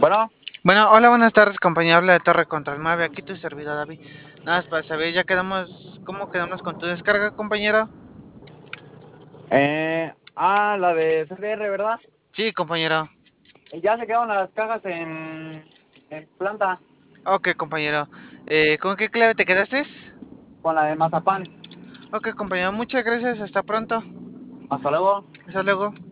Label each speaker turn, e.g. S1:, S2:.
S1: Bueno,
S2: Bueno, hola, buenas tardes, compañero. Habla de Torre Control 9. Aquí tu servidor, David. Nada más para saber, ya quedamos. ¿Cómo quedamos con tu descarga, compañero?
S1: la de CDR, ¿verdad?
S2: Sí, compañero.
S1: Ya se quedaron las cajas en planta
S2: Ok, compañero. ¿Con qué clave te quedaste?
S1: con la de mazapán.
S2: Ok, compañero. Muchas gracias. Hasta pronto.
S1: Hasta luego.
S2: Hasta luego.